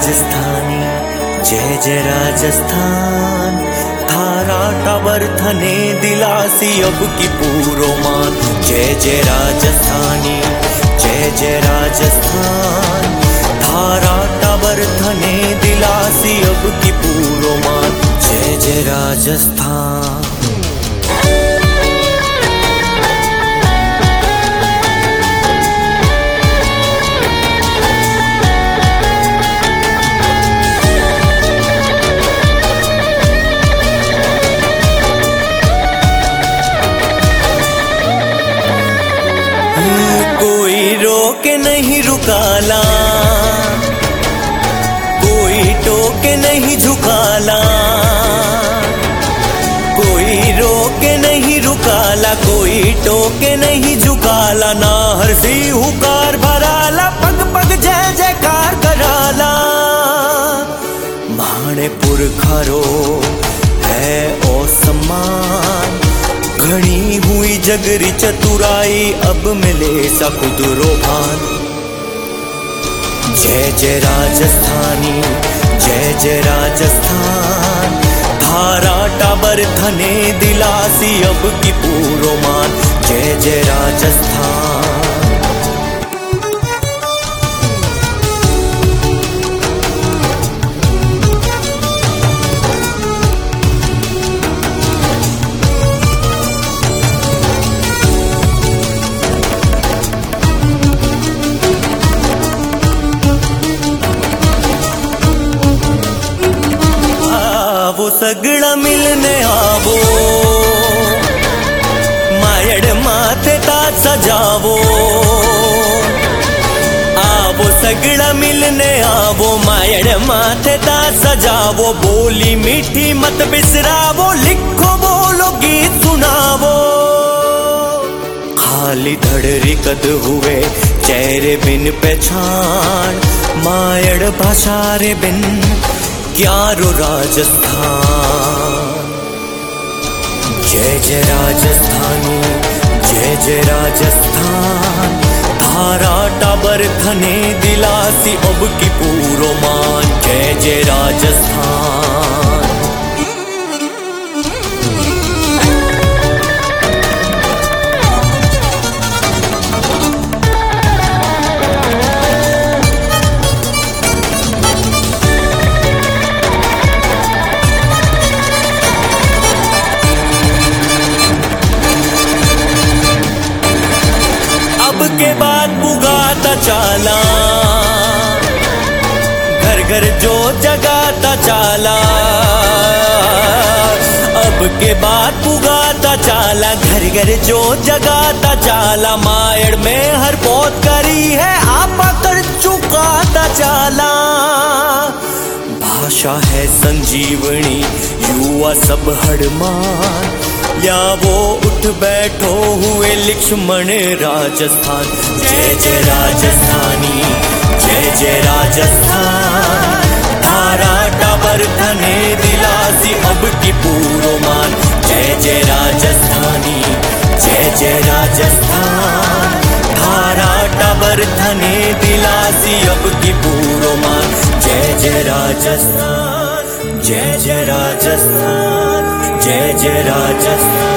राजस्थानी, जय जय राजस्थान। थारा टावर थने दिलासी अब की पूरो मान। जय जय राजस्थानी, जय जय राजस्थान। थारा टावर थने दिलासी अब की पूरो मान। जय जय राजस्थान। कोई रोके नहीं रुकाला, कोई टोके नहीं झुकाला। कोई रोके नहीं रुकाला, कोई टोके नहीं झुकाला। ना हरसी हुकार भराला, पग पग जय जयकार कराला। माणेपुर खारो है ओ सम्मान, घनी हुई जगरी चतुराई अब मिले सा खुदरो भान। जय जय राजस्थानी, जय जय राजस्थान। थारा टाबर थने दिलासी अब की पूरो मान। जय जय राजस्थान। वो सगड़ा मिलने आवो, मायड़ माथे ताज सजावो। आवो सगड़ा मिलने आवो, मायड़ माथे ताज सजावो। बोली मीठी मत बिसरावो, लिखो बोलो गीत सुनावो। खाली धड़री कद हुए चेहरे बिन पहचान, मायड़ भाषा रे बिन ग्यारो राजस्थान। जय जय राजस्थानी, जय जय राजस्थान। थारा टाबर थने दिलासी अब की पूरो मान। जय जय राजस्थान। के बाद पुगाता चाला, घर घर जो जगाता चाला। अब के बाद पुगाता चाला, घर घर जो जगाता चाला। मायड़ में हर पौध करी है आपा कर चुकाता चाला। भाषा है संजीवनी, युवा सब हड़मान। या वो उठ बैठो हुए लक्ष्मण राजस्थान। जय जय राजस्थानी, जय जय राजस्थान। थारा टाबर थने दिलासी अब की पूरो मान। जय जय राजस्थानी, जय जय राजस्थान। थारा टाबर थने दिलासी अब की पूरो मान। जय जय राजस्थान, जय जय राजस्थान, जय जय राजस्थान।